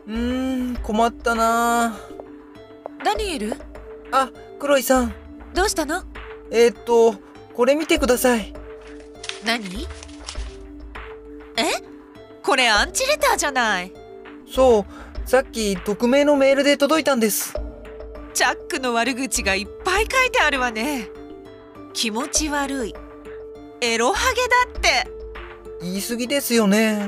困ったな。 ダニエル、 あ、クロイさん。 どうしたの？ これ見てください。 何？これアンチレターじゃない。 そう、さっき匿名のメールで届いたんです。 チャックの悪口がいっぱい書いてあるわね。気持ち悪い、エロハゲだって。 言い過ぎですよね。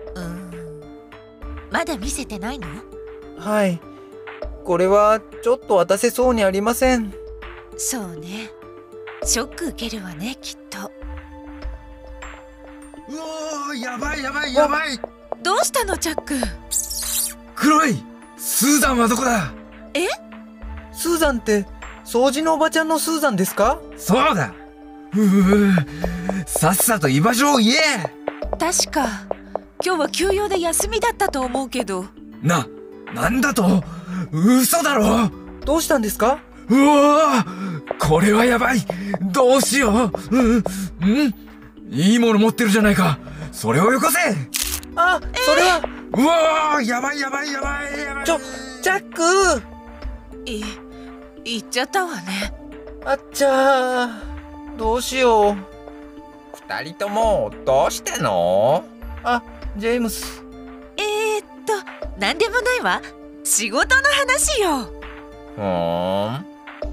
まだ見せてないの？ はい。これはちょっと渡せそうにありません。 そうね。ショック受けるわね、きっと。 うおー、やばいやばいやばい。 どうしたのチャック？ 黒いスーザンはどこだ？ スーザンって掃除のおばちゃんのスーザンですか？ そうだ。さっさと居場所を言え。 確か今日は休養で休みだったと思うけど。 なんだと？嘘だろ。 どうしたんですか？ うわー、これはやばい。どうしよう。いいもの持ってるじゃないか。それをよこせ。 あ、それは。 うわー、やばいやばいやばいやばい。 チャック。 行っちゃったわね。 あっちゃー、どうしよう。 二人ともどうしたの？ あ、ジェームス。 なんでもないわ。仕事の話よ。 あ、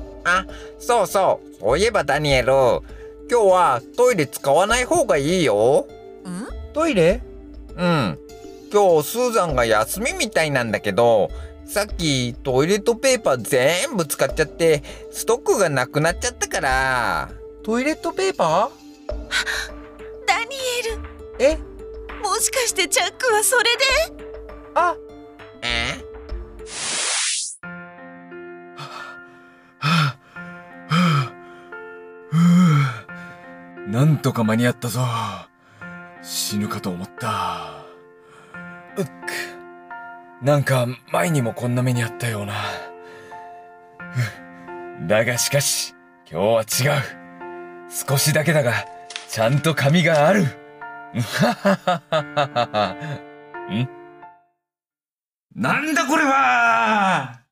そういえばダニエル、今日はトイレ使わない方がいいよ。 トイレ？ 今日スーザンが休みみたいなんだけど、さっきトイレットペーパー全部使っちゃってストックがなくなっちゃったから。 トイレットペーパダニエル、 ー？ もしかしてチャックはそれで？ あ、 なんとか間に合ったぞ。死ぬかと思った。なんか前にもこんな目にあったような。だがしかし今日は違う。少しだけだがちゃんと髪がある。なんだこれは。